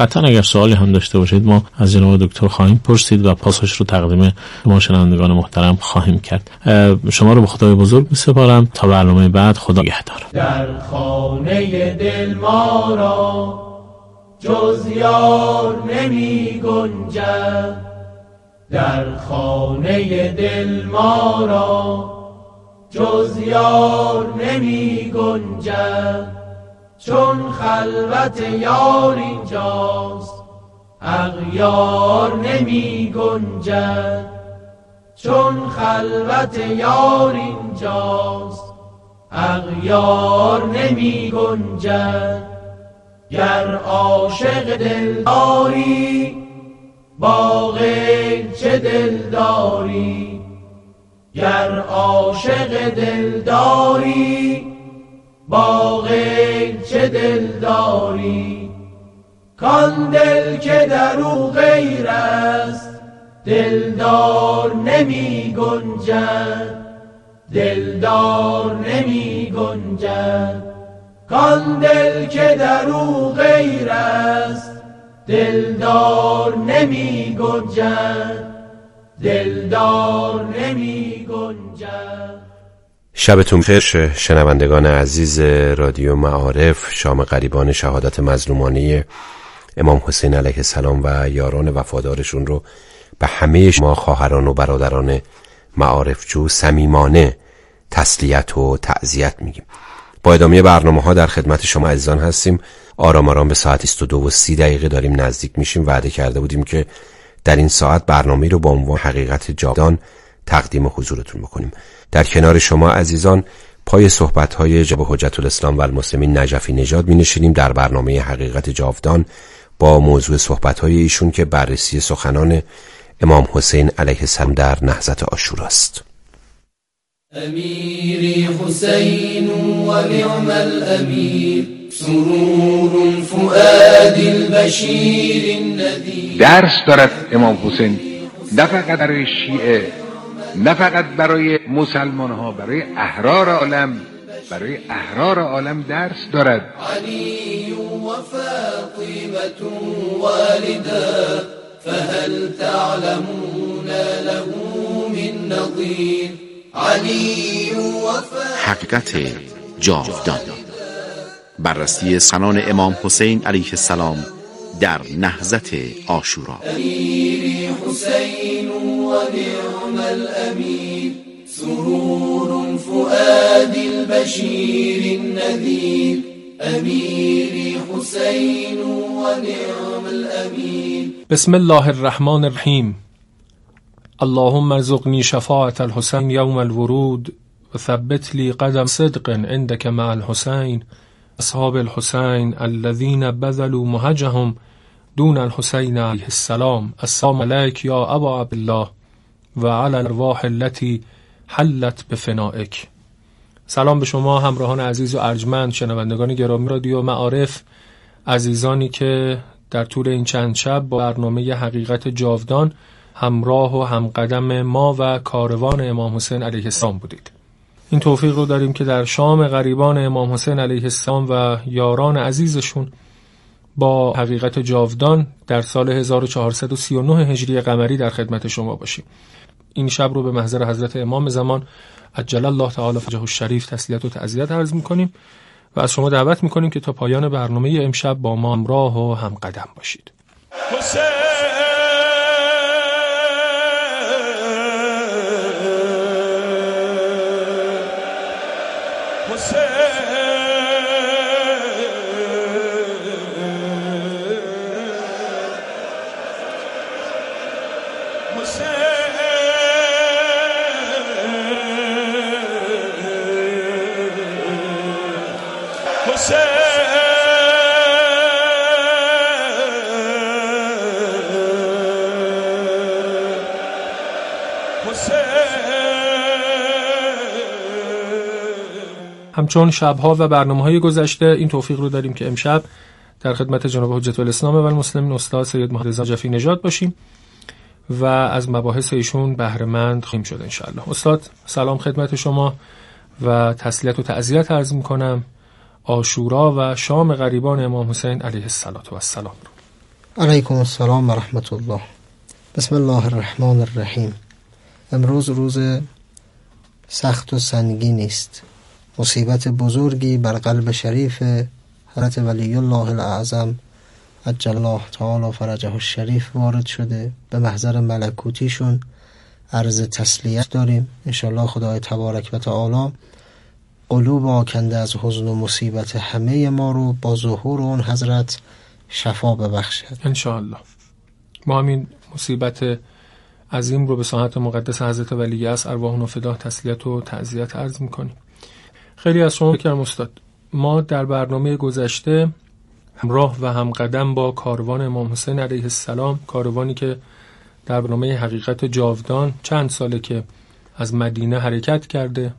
قطعا اگر سوالی هم داشته باشید ما از جناب دکتر خواهیم پرسید و پاسخش رو تقدیم شما شنوندگان محترم خواهیم کرد. شما رو به خدای بزرگ می‌سپارم تا برنامه بعد. خدا نگهدار. در خانه دل ما را جز یار نمی گنجد، در خانه دل ما را جز یار نمی گنجد، چون خلوت یار اینجاست اغیار نمی گنجد، چون خلوت یار اینجاست اغیار نمی گنجد. گر عاشق دلداری با غیر چه دلداری، گر عاشق دلداری با غیر چه دلداری، کان دل که در او غیر است دلدار نمی گنجد، دلدار نمی گنجد، کان دل که در او غیر است دلدار نمی گنجد، دلدار نمی گنجد. شبتون خیر شنوندگان عزیز رادیو معارف. شام قریبان شهادت مظلومانه امام حسین علیه السلام و یاران وفادارشون رو به همه شما خواهران و برادران معارفجو صمیمانه تسلیت و تعزیت میگیم. با ادامه برنامه‌ها در خدمت شما عزیزان هستیم. آرام آرام به ساعت 22:30 داریم نزدیک میشیم. وعده کرده بودیم که در این ساعت برنامه‌ای رو با عنوان حقیقت جاودان تقدیم حضورتون بکنیم. در کنار شما عزیزان پای صحبت‌های جناب حجت الاسلام و المسلمین نجفی نژاد می‌نشینیم در برنامه حقیقت جاودان با موضوع صحبت‌های ایشون که بررسی سخنان امام حسین علیه السلام در نهضت عاشورا است. امیری حسین و نعم الامیر، سرور فؤاد البشیر النذیر. درس دارد امام حسین نه فقط برای شیعه، نه فقط برای مسلمان ها، برای احرار عالم، برای احرار عالم درس دارد. علی و فاطمة والده فهل تعلمون له من نظیر. حقیقت جاودان، بررسی سخنان امام حسین علیه السلام در نهضت عاشورا. امیری حسین و نعم الامیر، سرور فؤاد البشیر النذیر. امیری حسین و نعم الامیر. بسم الله الرحمن الرحیم. اللهم ارزقنی شفاعة الحسین یوم الورود و ثبت لی قدم صدق عندك مع الحسین. اصحاب الحسین الذين بذلوا مهجهم دون الحسین علیه السلام. السلام علیک یا ابا عبدالله و علی الارواح التي حلت بفنائک. سلام به شما همراهان عزیز و ارجمند، شنوندگان گرامی رادیو معارف، عزیزانی که در طول این چند شب با برنامه حقیقت جاودان همراه و همقدم ما و کاروان امام حسین علیه السلام بودید. این توفیق رو داریم که در شام غریبان امام حسین علیه السلام و یاران عزیزشون با حقیقت جاودان در سال 1439 هجری قمری در خدمت شما باشیم. این شب رو به محضر حضرت امام زمان عجل الله تعالی فرجه الشریف تسلیت و تعزیت عرض می‌کنیم و از شما دعوت می‌کنیم که تا پایان برنامه امشب با ما همراه و همقدم باشید. همچون شبها و برنامه‌های گذشته این توفیق رو داریم که امشب در خدمت جناب حجت الاسلام و المسلمین استاد سید محمد نجفی نژاد باشیم و از مباحث ایشون بهره مند خواهیم شد ان شاء الله. استاد سلام خدمت شما و تسلیت و تعزیت عرض می‌کنم. عاشورا و شام غریبان امام حسین علیه السلام. علیکم السلام و رحمت الله. بسم الله الرحمن الرحیم. امروز روز سخت و سنگینی است. مصیبت بزرگی بر قلب شریف حضرت ولی الله الاعظم عجل الله تعالی فرجه الشریف وارد شده. به محضر ملکوتیشون عرض تسلیت داریم. انشالله خدای تبارک و تعالی قلوب آکنده از حزن و مصیبت همه ما رو با ظهور اون حضرت شفا ببخشد انشالله. ما همین مصیبت عظیم رو به ساحت مقدس حضرت ولی اصر ارواحون فدا تسلیت و تعزیت عرض میکنیم. خیلی از شما بکرم استاد، ما در برنامه گذشته همراه و همقدم با کاروان امام حسین علیه السلام، کاروانی که در برنامه حقیقت جاودان چند ساله که از مدینه حرکت کرده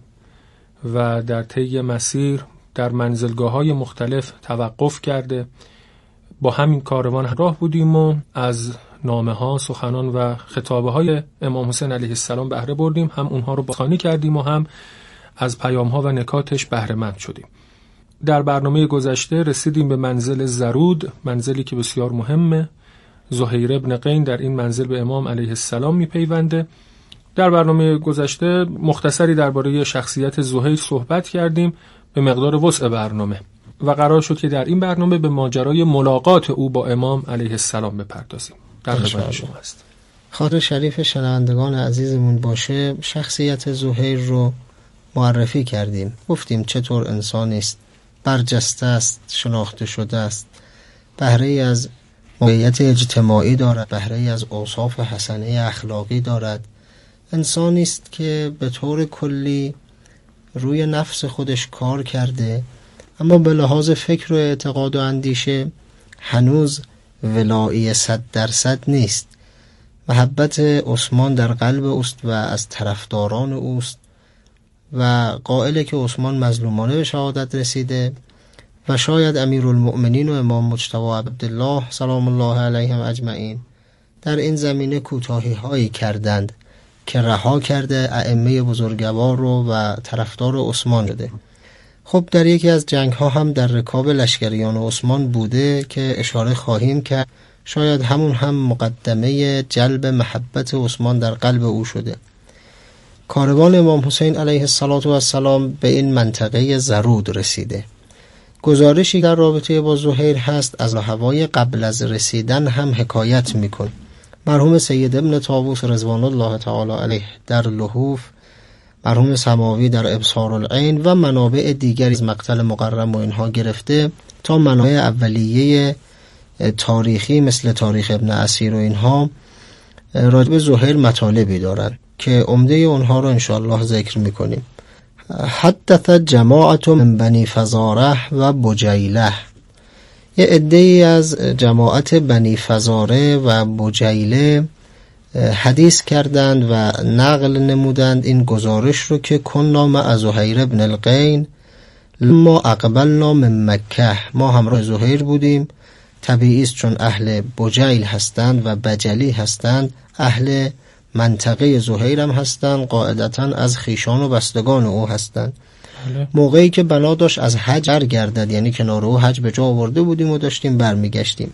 و در طی مسیر در منزلگاه‌های مختلف توقف کرده، با همین کاروان همراه بودیم و از نامه‌ها، سخنان و خطابه‌های امام حسین علیه السلام بهره بردیم. هم اونها رو بازخوانی کردیم و هم از پیام‌ها و نکاتش بهره مند شدیم. در برنامه گذشته رسیدیم به منزل زرود، منزلی که بسیار مهمه. زهیر ابن قین در این منزل به امام علیه السلام میپیونده. در برنامه گذشته مختصری درباره شخصیت زهیر صحبت کردیم به مقدار وسع برنامه و قرار شد که در این برنامه به ماجرای ملاقات او با امام علیه السلام بپردازیم. در خدمت شما است. خاطر شریف شنوندگان عزیزمون باشه، شخصیت زهیر رو معرفی کردیم. گفتیم چطور انسانی است، برجسته است، شناخته شده است، بهره از موقعیت اجتماعی دارد، بهره از اوصاف حسنه اخلاقی دارد. انسانی است که به طور کلی روی نفس خودش کار کرده، اما به لحاظ فکر و اعتقاد و اندیشه هنوز ولایی 100% نیست. محبت عثمان در قلب اوست و از طرفداران اوست و قائله که عثمان مظلومانه به شهادت رسیده و شاید امیرالمؤمنین و امام مجتبی عبدالله سلام الله علیهم اجمعین در این زمینه کوتاهی هایی کردند که رها کرده ائمه بزرگوار رو و طرفدار عثمان شده. خب در یکی از جنگ ها هم در رکاب لشکریان عثمان بوده که اشاره خواهیم کرد. شاید همون هم مقدمه جلب محبت عثمان در قلب او شده. کاروان امام حسین علیه السلام به این منطقه زرود رسیده. گزارشی در رابطه با زهیر هست از هوای قبل از رسیدن هم حکایت میکن. مرحوم سید ابن طاووس رضوان الله تعالی علیه در لحوف، مرحوم سماوی در ابصار العین و منابع دیگری از مقتل مقرم و اینها گرفته تا منابع اولیه تاریخی مثل تاریخ ابن اسیر و اینها راجع به زهیر مطالبی دارن که عمده اونها رو انشاءالله ذکر میکنیم. حدث جماعت من بنی فزاره و بجیله، یه عده‌ای از جماعت بنی فزاره و بجیله حدیث کردند و نقل نمودند این گزارش رو که کنا مع زهیر ابن القین لما اقبلنا من مکه، ما همراه زهیر بودیم. طبیعی است چون اهل بجیل هستند و بجلی هستند، اهل منطقه زهیر هم هستند، قاعدتا از خیشان و بستگان او هستند. موقعی که بنا داشت از حج برگردد، یعنی کنار او حج به جا آورده بودیم و داشتیم برمیگشتیم.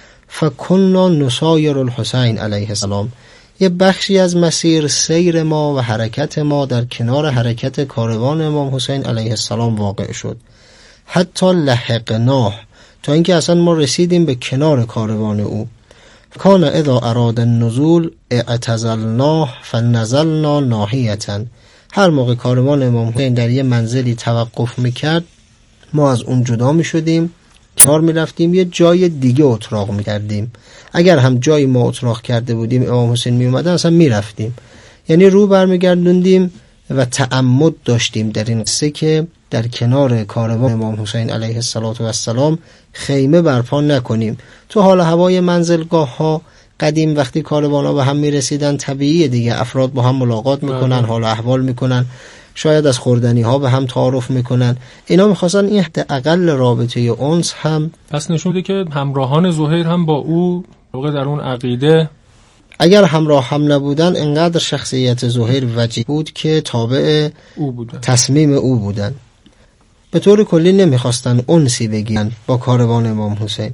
فکنا نسایر الحسین علیه السلام، یه بخشی از مسیر سیر ما و حرکت ما در کنار حرکت کاروان امام حسین علیه السلام واقع شد. حتی لحقناه، تا اینکه اصلا ما رسیدیم به کنار کاروان او. کان اذا اراد النزول اعتزلناه فنزلنا ناحیتا، هر موقع کاروان امام حسین در یه منزلی توقف میکرد ما از اون جدا میشدیم، کنار میرفتیم، یه جای دیگه اتراق میکردیم. اگر هم جایی ما اتراق کرده بودیم امام حسین میومدن اصلا میرفتیم، یعنی رو برمیگردوندیم و تعمد داشتیم در این قصه که در کنار کاروان امام حسین علیه السلام خیمه برپا نکنیم. تو حال هوای منزلگاه ها قدیم وقتی کاروان ها به هم میرسیدن طبیعیه دیگه، افراد با هم ملاقات میکنن، حال احوال میکنن، شاید از خوردنی ها به هم تعارف میکنن. اینا میخواستن این حداقل رابطه اونس هم پس نشون میده که همراهان زهیر هم با او در اون عقیده اگر همراه هم نبودن انقدر شخصیت زهیر وجیه بود که تابع او بودن، تصمیم او بودن. به طور کلی نمیخواستن انسی بگیرن با کاروان امام حسین.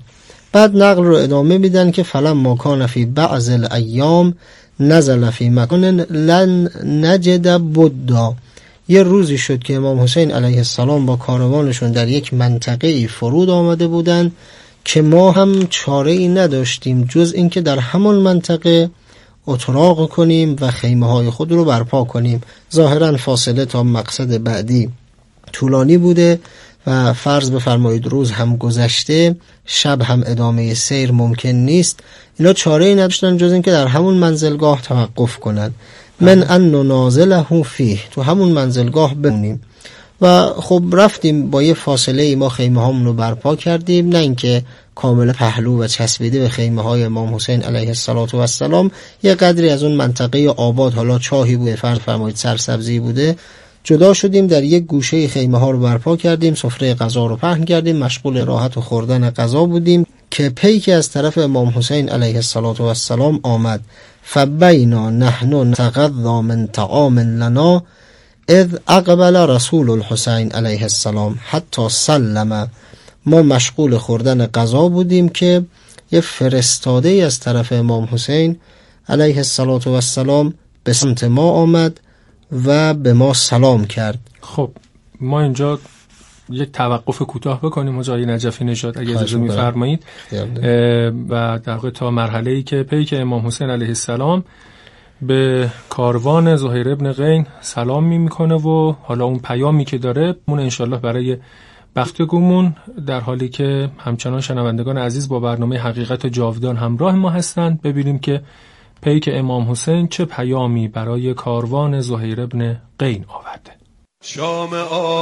بعد نقل رو ادامه میدن که فلما کان فی بعض الایام نزل فی مکان لن نجد بدا. یه روزی شد که امام حسین علیه السلام با کاروانشون در یک منطقه فرود آمده بودن که ما هم چاره ای نداشتیم جز اینکه در همان منطقه اتراق کنیم و خیمه های خود رو برپا کنیم. ظاهرا فاصله تا مقصد بعدی طولانی بوده و فرض بفرمایید روز هم گذشته، شب هم ادامه سیر ممکن نیست. اینا چاره ای نداشتن جز اینکه در همون منزلگاه توقف کنن، من ان نازله فیه، تو همون منزلگاه بمونیم. و خب رفتیم با یه فاصله ای ما خیمه هامون رو برپا کردیم، نه اینکه کامل پهلو و چسبیده به خیمه های امام حسین علیه السلام. یه قدری از اون منطقه آباد، حالا چاهی بوده، فرض فرمایید سرسبزی بوده، جدا شدیم، در یک گوشه خیمه ها رو برپا کردیم، سفره غذا رو پهن کردیم، مشغول راحت و خوردن غذا بودیم که پیکی از طرف امام حسین علیه السلام آمد. فبینا نحن نتغذا من طعام لنا اذ اقبل رسول الحسین علیه السلام حتی سلم. ما مشغول خوردن غذا بودیم که یه فرستاده از طرف امام حسین علیه السلام به سمت ما آمد و به ما سلام کرد. خب ما اینجا یک توقف کوتاه بکنیم حاجی نجفی نژاد اگه اجازه می‌فرمایید، و در واقع تا مرحله‌ای که پیک امام حسین علیه السلام به کاروان زهیر ابن قین سلام میکنه و حالا اون پیامی که داره اون انشالله برای بختگومون، در حالی که همچنان شنوندگان عزیز با برنامه حقیقت جاودان همراه ما هستند، ببینیم که پیک امام حسین چه پیامی برای کاروان زهیر ابن قین آورده. شام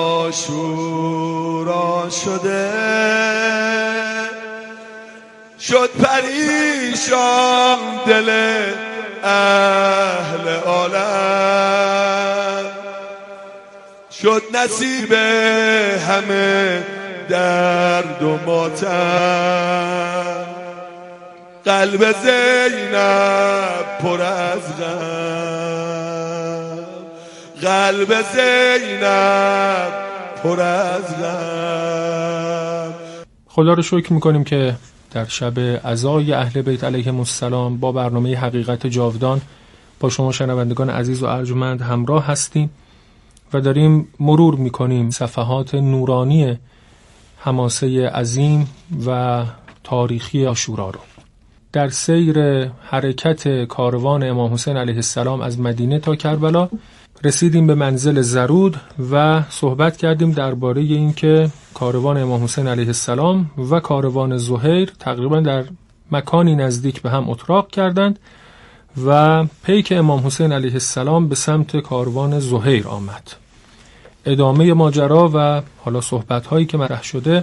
عاشورا شده شد پریشان دل اهل عالم، شد نصیب همه درد و ماتم، قلب زینب پر از غم، قلب زینب پر از غم. خدا رو شکر میکنیم که در شب عزای اهل بیت علیهم السلام با برنامه حقیقت جاودان با شما شنوندگان عزیز و ارجمند همراه هستیم و داریم مرور میکنیم صفحات نورانی حماسه عظیم و تاریخی عاشورا رو. در سیر حرکت کاروان امام حسین علیه السلام از مدینه تا کربلا رسیدیم به منزل زرود و صحبت کردیم درباره این که کاروان امام حسین علیه السلام و کاروان زهیر تقریبا در مکانی نزدیک به هم اتراق کردند و پیک امام حسین علیه السلام به سمت کاروان زهیر آمد. ادامه ماجرا و حالا صحبت هایی که مطرح شده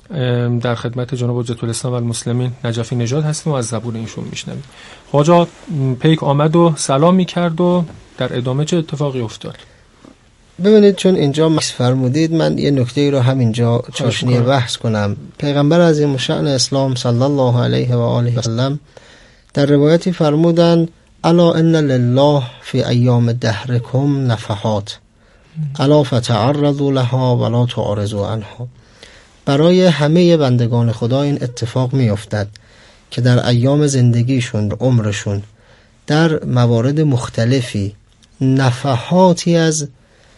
در خدمت جناب حجت الاسلام و المسلمین نجفی نژاد هستیم و از زبون ایشون میشنویم. خواجه پیک آمد و سلام میکرد و در ادامه چه اتفاقی افتاد؟ ببینید چون اینجا فرمودید من یه نکته رو همینجا چاشنی بحث کنم. پیغمبر عظیم الشأن اسلام صلی الله علیه و آله و سلم در روایتی فرمودند الا ان لله فی ایام دهرکم نفحات الا فتعرضوا لها ولا تعرضوا عنها. برای همه بندگان خدا این اتفاق می افتد که در ایام زندگیشون، عمرشون، در موارد مختلفی نفحاتی از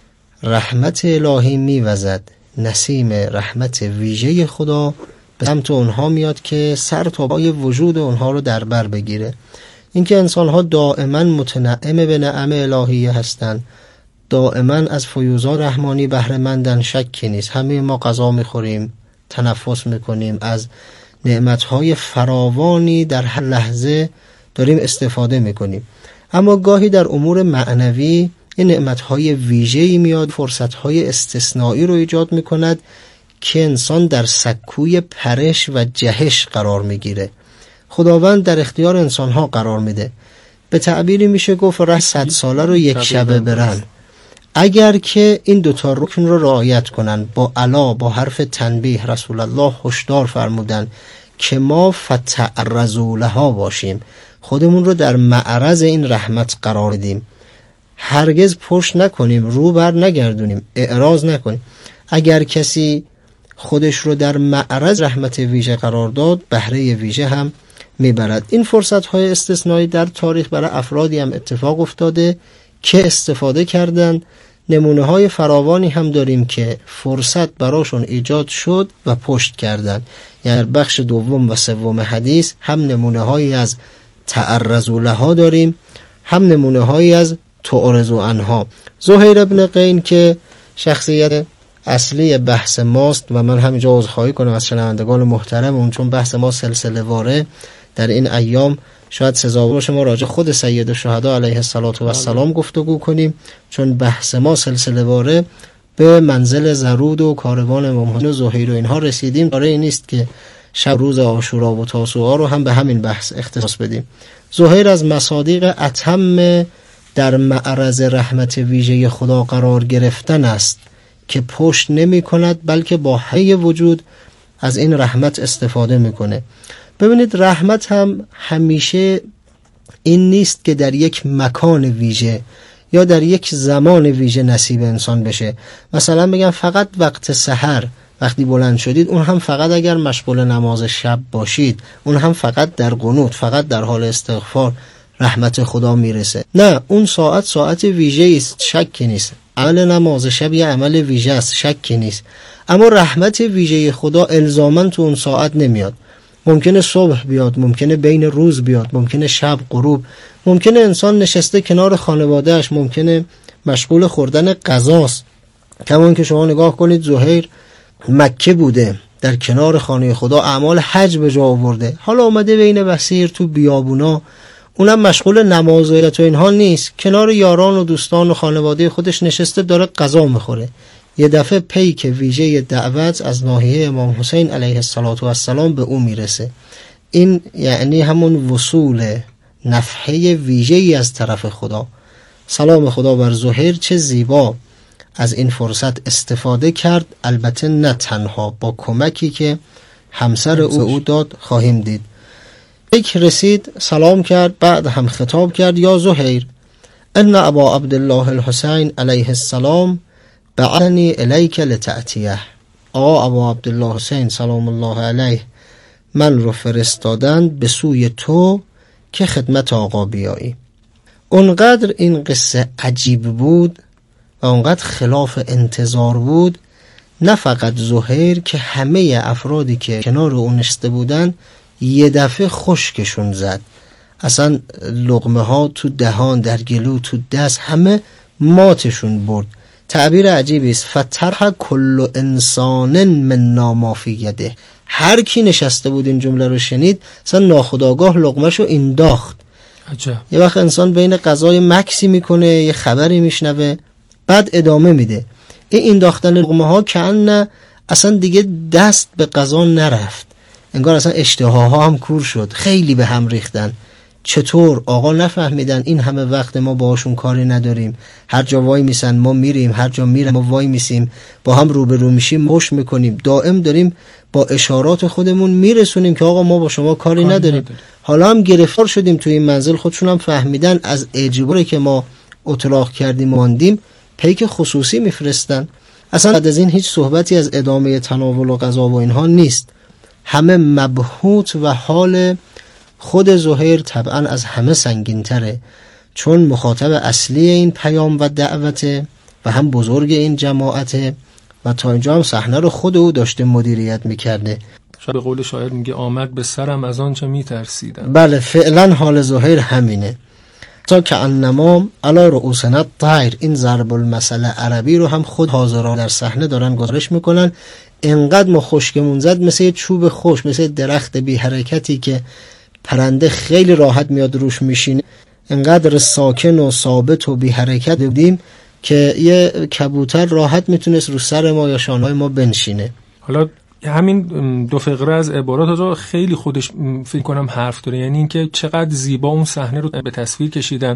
رحمت الهی می وزد، نسیم رحمت ویژه خدا به سمت اونها میاد که سر تا پای وجود اونها رو در بر بگیره. اینکه انسانها دائما متنعم به نعم الهیه هستند، دائما از فیوضات رحمانی بهره مندن، شکی نیست. همه ما غذا میخوریم، تنفس میکنیم، از نعمتهای فراوانی در هر لحظه داریم استفاده میکنیم، اما گاهی در امور معنوی این نعمتهای ویژه‌ای میاد، فرصتهای استثنایی رو ایجاد میکند که انسان در سکوی پرش و جهش قرار میگیره. خداوند در اختیار انسانها قرار میده. به تعبیری میشه گفت ره 100 ساله رو یک شبه برن. اگر که این دوتا رکن رو رعایت کنن، با علا، با حرف تنبیه، رسول الله هشدار فرمودن که ما فتعرضوا لها باشیم، خودمون رو در معرض این رحمت قرار بدیم، هرگز پشت نکنیم، رو بر نگردونیم، اعراض نکنیم. اگر کسی خودش رو در معرض رحمت ویژه قرار داد، بهره ویژه هم میبرد. این فرصت‌های استثنایی در تاریخ برای افرادی هم اتفاق افتاده که استفاده کردن. نمونه‌های فراوانی هم داریم که فرصت براشون ایجاد شد و پشت کردن. یعنی بخش دوم و سوم حدیث هم نمونه‌هایی از تعرضوا لها داریم، هم نمونه‌هایی از تعرضوا عنها. زهیر ابن قین که شخصیت اصلی بحث ماست و من همینجا عذرخواهی کنم از شنوندگان محترمون، چون بحث ما سلسله واره در این ایام شاید سزاوار باشه ما راجع خود سید الشهدا علیه السلام گفتگو کنیم، چون بحث ما سلسله واره به منزل زرود و کاروان امام حسین و زهیر و اینها رسیدیم. برای این نیست که شب روز عاشورا و تاسوعا رو هم به همین بحث اختصاص بدیم. زهیر از مصادیق اتم در معرض رحمت ویژه خدا قرار گرفتن است که پشت نمی کند، بلکه با حی وجود از این رحمت استفاده میکنه. ببینید رحمت هم همیشه این نیست که در یک مکان ویژه یا در یک زمان ویژه نصیب انسان بشه. مثلا بگم فقط وقت سحر وقتی بلند شدید، اون هم فقط اگر مشغول نماز شب باشید، اون هم فقط در قنوت، فقط در حال استغفار رحمت خدا میرسه. نه، اون ساعت ویژه است، شکی نیست. عمل نماز شب یه عمل ویژه است، شکی نیست. اما رحمت ویژه خدا الزاماً تو اون ساعت نمیاد. ممکنه صبح بیاد، ممکنه بین روز بیاد، ممکنه شب غروب، ممکنه انسان نشسته کنار خانوادهش، ممکنه مشغول خوردن غذاست. کمان که شما نگاه کنید زهیر مکه بوده، در کنار خانه خدا اعمال حج به جا آورده، حالا اومده بین بصیر تو بیابونا، اونم مشغول نماز و اینها نیست، کنار یاران و دوستان و خانواده خودش نشسته داره غذا میخوره. یه دفعه پیک ویژه دعوت از ناحیه امام حسین علیه السلام به او میرسه. این یعنی همون وصول نفحه ویژه‌ای از طرف خدا. سلام خدا بر زهیر، چه زیبا از این فرصت استفاده کرد، البته نه تنها، با کمکی که همسر او داد خواهیم دید. یک رسید سلام کرد، بعد هم خطاب کرد یا زهیر ان ابا عبدالله الحسین علیه السلام بعثنی الیک لتأتیه. آقا ابا عبدالله حسین سلام الله علیه من رو فرستادند به سوی تو که خدمت آقا بیایی. اونقدر این قصه عجیب بود و اونقدر خلاف انتظار بود، نه فقط زهیر که همه افرادی که کنار اون نشسته بودن یه دفعه خشکشون زد، اصلا لقمه ها تو دهان، در گلو، تو دست، همه ماتشون برد. تعبیر عجیبی است، فترح کل انسان منا ما فی یده. هر کی نشسته بود این جمله رو شنید اصلا ناخودآگاه لقمه‌شو انداخت. عجب. یه وقت انسان بین غذای مکسی میکنه، یه خبری میشنوه، بعد ادامه میده. این انداختن لقمه ها کأن اصلا دیگه دست به غذا نرفت، انگار اصلا اشتهاها هم کور شد، خیلی به هم ریختن. چطور آقا نفهمیدن این همه وقت ما باهاشون کاری نداریم، هر جا وای میسن ما میریم، هر جا میرن ما وای میسیم، با هم روبرو میشیم مش میکنیم، دائم داریم با اشارات خودمون میرسونیم که آقا ما با شما کاری نداریم. حالا هم گرفتار شدیم توی این منزل، خودشون هم فهمیدن از اجباری که ما اطلاق کردیم ماندیم، پیک خصوصی میفرستن. اصلا بعد از این هیچ صحبتی از ادامه تناول و غذا و اینها نیست. همه مبهوت و حال خود زهیر طبعا از همه سنگین تره، چون مخاطب اصلی این پیام و دعوته و هم بزرگ این جماعته و تا اینجا هم صحنه رو خود او داشته مدیریت میکرده. شاید به قول شاعر میگه آمد به سرم از آنچه میترسیدم. بله فعلا حال زهیر همینه. تا که انما علی رؤوسنا الطیر، این ضرب المثل عربی رو هم خود حاضران در صحنه دارن گزارش میکنن. انقدر ما خشکمون زد، مثل چوب خشک، مثل درخت بی حرکتی که پرنده خیلی راحت میاد روش میشینه، انقدر ساکن و ثابت و بی حرکت بودیم که یه کبوتر راحت میتونست رو سر ما یا شانه‌های ما بنشینه. حالا همین دو فقره از عبارات رو خیلی خودش فکر کنم حرف داره، یعنی اینکه چقدر زیبا اون صحنه رو به تصویر کشیدن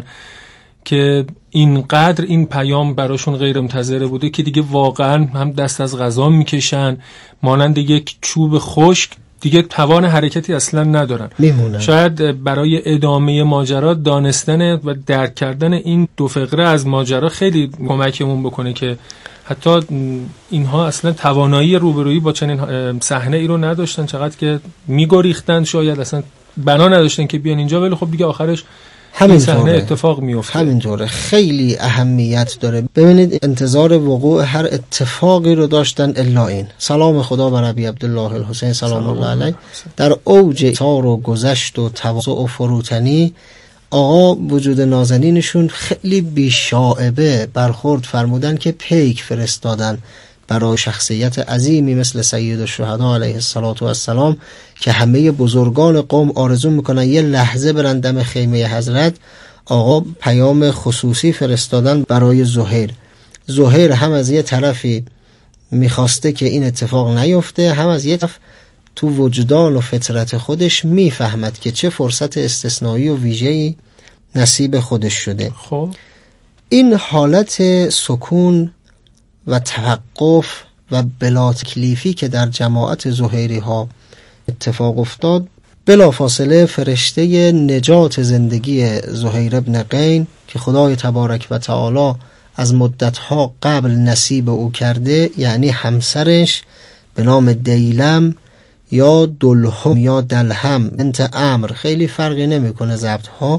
که اینقدر این پیام براشون غیر منتظره بوده که دیگه واقعا هم دست از غذا میکشن، مانند یک چوب خشک دیگه توان حرکتی اصلا ندارن، میمونن. شاید برای ادامه ماجرا دانستن و درک کردن این دو فقره از ماجرا خیلی کمکمون بکنه که حتی اینها اصلا توانایی روبرویی با چنین صحنه ای رو نداشتن، چقدر که میگریختن، شاید اصلا بنا نداشتن که بیان اینجا، ولی خب دیگه آخرش همین صحنه اتفاق میفته. همینطوره، خیلی اهمیت داره. ببینید انتظار وقوع هر اتفاقی رو داشتن الا این. سلام خدا بر ابی عبدالله الحسین سلام الله علیه در اوج ایثار و گذشت و تواضع و فروتنی، آقا وجود نازنینشون خیلی بی‌شائبه برخورد فرمودن که پیک فرستادن برای شخصیت عظیمی مثل سید الشهدا علیه السلام که همه بزرگان قوم آرزو میکنن یه لحظه برن دم خیمه حضرت. آقا پیام خصوصی فرستادن برای زهیر. زهیر هم از یه طرفی میخواسته که این اتفاق نیفته، هم از یه طرف تو وجدان و فطرت خودش میفهمد که چه فرصت استثنایی و ویژه‌ای نصیب خودش شده. خب این حالت سکون و توقف و بلا تکلیفی که در جماعت زهیری ها اتفاق افتاد، بلافاصله فرشته نجات زندگی زهیر ابن قین که خدای تبارک و تعالی از مدتها قبل نصیب او کرده، یعنی همسرش به نام دیلم یا دلهم یا دلهم بنت عمرو، خیلی فرقی نمیکنه ضبط ها،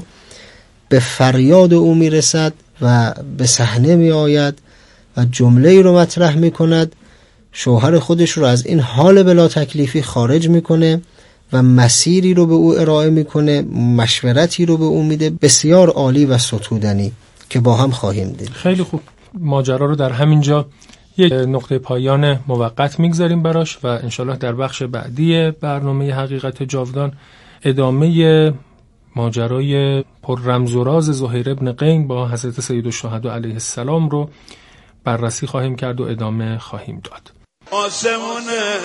به فریاد او میرسد و به صحنه می آید و جمله رو مطرح می کند. شوهر خودش رو از این حال بلا تکلیفی خارج میکنه و مسیری رو به او ارائه میکنه، مشورتی رو به او میده بسیار عالی و ستودنی که با هم خواهیم دید. خیلی خوب، ماجرا رو در همینجا یک نقطه پایان موقت میگذاریم براش و انشالله در بخش بعدی برنامه حقیقت جاودان ادامه ماجرای پر رمز و راز زهیر ابن قین با حضرت سید الشهدا علیه السلام رو بررسی خواهیم کرد و ادامه خواهیم داد. آسمون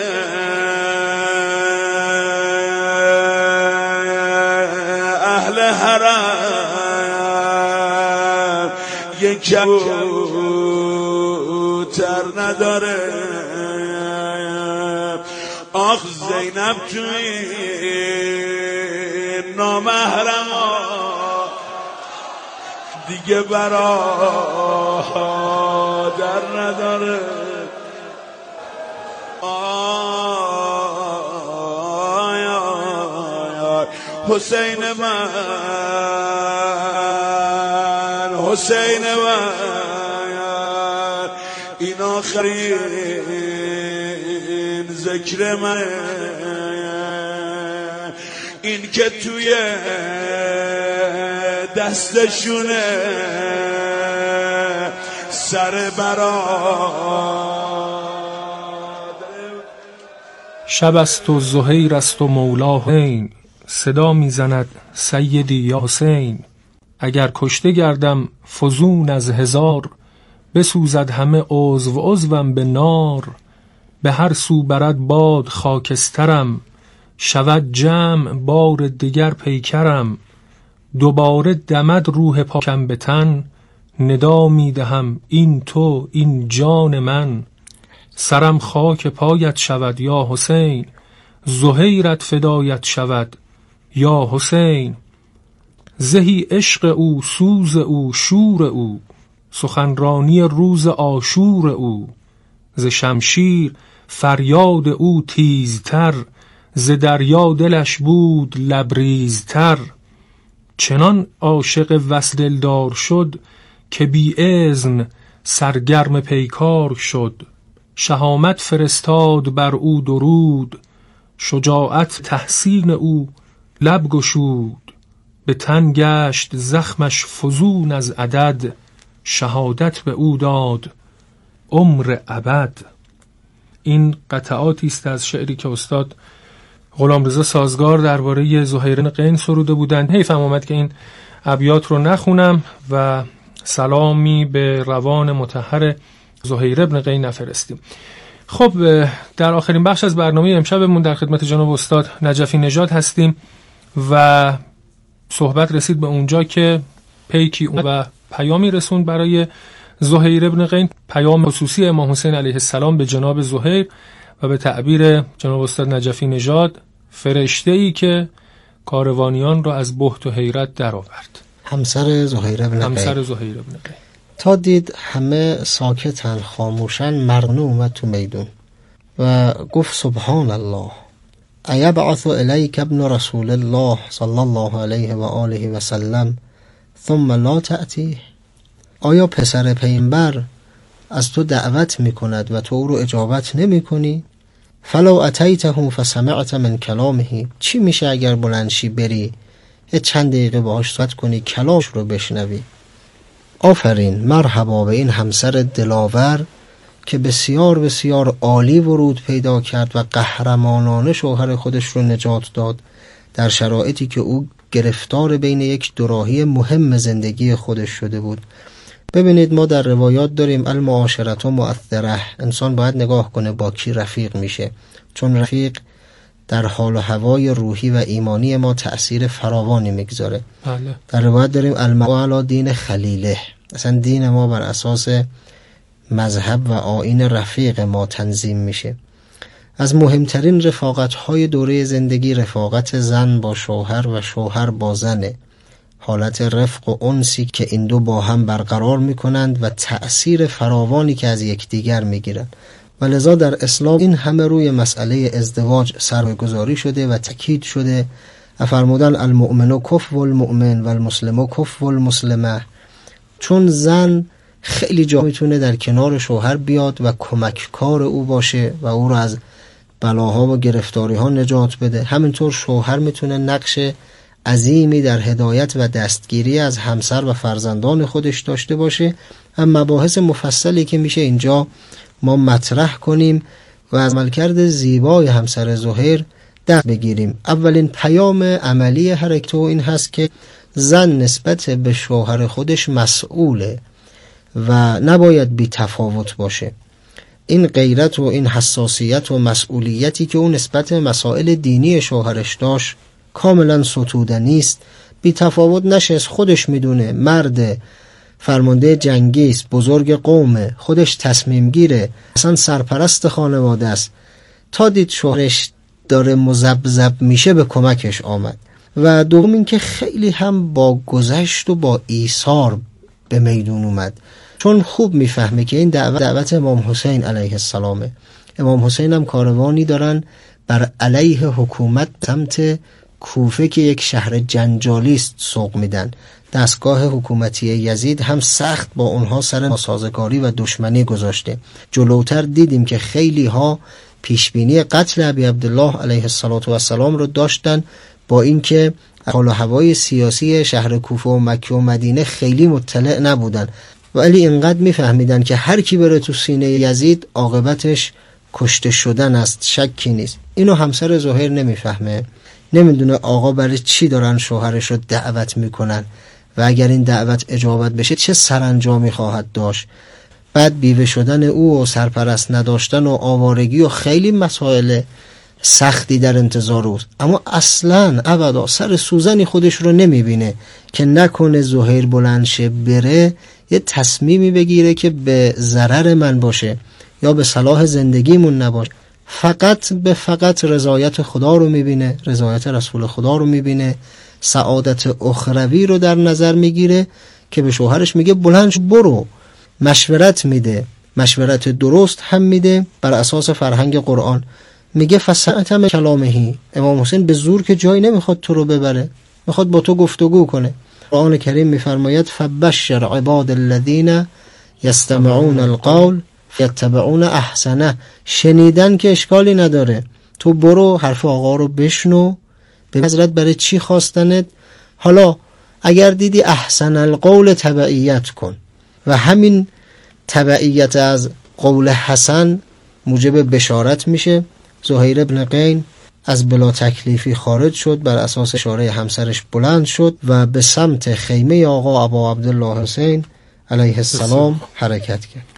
اهل حرم یک کبوتر نداره، آخ زینب توی نامحرم دیگه برادر نداره. آی آی آی حسین من، حسین من، این آخرین ذکر من، این که توی دستشونه سر برادر. شب است و زهیر است و مولا حسین، صدا میزند سیدی یا حسین. اگر کشته گردم فزون از هزار، بسوزد همه عضو عضوم به نار. به هر سو برد باد خاکسترم، شود جمع بار دیگر پیکرم. دوباره دمد روح پاکم به تن، ندا میدهم این تو این جان من. سرم خاک پایت شود یا حسین، زهیرت فدایت شود یا حسین. زهی عشق او سوز او شور او، سخنرانی روز عاشور او. ز شمشیر فریاد او تیزتر، ز دریا دلش بود لبریزتر. چنان عاشق وصل دلدار شد، که بی اذن سرگرم پیکار شد. شهامت فرستاد بر او درود، شجاعت تحسین او لب گشود. به تن گشت زخمش فزون از عدد، شهادت به او داد عمر ابد. این قطعاتی است از شعری که استاد غلامرضا سازگار درباره زهیر قین سروده بودند. حیفم اومد که این ابیات رو نخونم و سلامی به روان مطهر زهیر ابن قین نفرستیم. خب در آخرین بخش از برنامه امشبمون در خدمت جناب استاد نجفی نژاد هستیم و صحبت رسید به اونجا که پیکی و پیامی رسوند برای زهیر ابن قین، پیام خصوصی امام حسین علیه السلام به جناب زهیر و به تعبیر جناب استاد نجفی نژاد فرشته‌ای که کاروانیان را از بهت و حیرت درآورد. همسر زهیر ابن قی. تا دید همه ساکتن، خاموشن، مردم اومد تو میدون و گفت سبحان الله ایبعث الیک ابن رسول الله صلی الله علیه و آله و سلم ثم لا تأتیه. آیا پسر پیامبر از تو دعوت میکند و تو او رو اجابت نمیکنی؟ فلو اتیته فسمعت من کلامه. چی میشه اگر بلندشی بری چند دقیقه باهاش صحبت کنی، کلامش رو بشنوی؟ آفرین، مرحبا به این همسر دلاور که بسیار بسیار عالی ورود پیدا کرد و قهرمانانه شوهر خودش رو نجات داد در شرایطی که او گرفتار بین یک دوراهی مهم زندگی خودش شده بود. ببینید ما در روایات داریم المعاشرة مؤثره، انسان باید نگاه کنه با کی رفیق میشه، چون رفیق در حال و هوای روحی و ایمانی ما تأثیر فراوانی میگذاره. بله. در روایت داریم المرء علی دین خلیله، اصلا دین ما بر اساس مذهب و آیین رفیق ما تنظیم میشه. از مهمترین رفاقت‌های دوره زندگی رفاقت زن با شوهر و شوهر با زنه، حالت رفق و انسی که این دو با هم برقرار میکنند و تأثیر فراوانی که از یکدیگر میگیرند. و لذا در اسلام این همه روی مسئله ازدواج سرمایه‌گذاری شده و تاکید شده. فرمودن المؤمن کفو المؤمن و المسلم کفو المسلمه، چون زن خیلی جا میتونه در کنار شوهر بیاد و کمککار او باشه و او رو از بلاها و گرفتاری ها نجات بده. همینطور شوهر میتونه نقش عظیمی در هدایت و دستگیری از همسر و فرزندان خودش داشته باشه. هم مباحث مفصلی که میشه اینجا ما مطرح کنیم و از عملکرد زیبای همسر زهیر دست بگیریم. اولین پیام عملی حرکت این هست که زن نسبت به شوهر خودش مسئوله و نباید بی تفاوت باشه. این غیرت و این حساسیت و مسئولیتی که اون نسبت مسائل دینی شوهرش داشت کاملا ستودنی است. بی تفاوت نشه، خودش میدونه، مرد، فرمانده جنگی است، بزرگ قومه، خودش تصمیم گیره، اصلا سرپرست خانواده است. تا دید شوهرش داره مذبذب میشه به کمکش آمد. و دوم این که خیلی هم با گذشت و با ایثار به میدون اومد، چون خوب میفهمه که این دعوت امام حسین علیه السلامه. امام حسین هم کاروانی دارن بر علیه حکومت سمت کوفه که یک شهر جنجالی است سوق میدن. دستگاه حکومتی یزید هم سخت با اونها سر ناسازگاری و دشمنی گذاشته. جلوتر دیدیم که خیلی ها پیشبینی قتل ابی عبدالله علیه السلام رو داشتن، با اینکه حال و هوای سیاسی شهر کوفه و مکه و مدینه خیلی مطلع نبودن، ولی اینقدر میفهمیدن که هر کی بره تو سینه یزید عاقبتش کشته شدن است، شکی نیست. اینو همسر زهیر نمیفهمه، نمیدونه آقا برای چی دارن شوهرش رو دعوت میکنن و اگر این دعوت اجابت بشه چه سرانجامی خواهد داشت. بعد بیوه شدن او و سرپرست نداشتن و آوارگی و خیلی مسائل سختی در انتظار اوست، اما اصلاً ابدا سر سوزنی خودش رو نمیبینه که نکنه زهیر بلندشه بره یه تصمیمی بگیره که به ضرر من باشه یا به صلاح زندگیمون نباشه. فقط رضایت خدا رو میبینه، رضایت رسول خدا رو میبینه، سعادت اخروی رو در نظر میگیره که به شوهرش میگه بلند برو. مشورت میده، مشورت درست هم میده بر اساس فرهنگ قرآن. میگه فسعتم کلامهی، امام حسین به زور که جایی نمیخواد تو رو ببره، میخواد با تو گفتگو کنه. قرآن کریم میفرماید فبشر عباد الذین یستمعون القول یتبعون احسنه. شنیدن که اشکالی نداره، تو برو حرف آقا رو بشنو، به حضرت برای چی خواستنت. حالا اگر دیدی احسن القول تبعیت کن و همین تبعیت از قول حسن موجب بشارت میشه. زهیر ابن قین از بلا تکلیفی خارج شد، بر اساس اشاره همسرش بلند شد و به سمت خیمه آقا ابا عبدالله حسین علیه السلام حرکت کرد.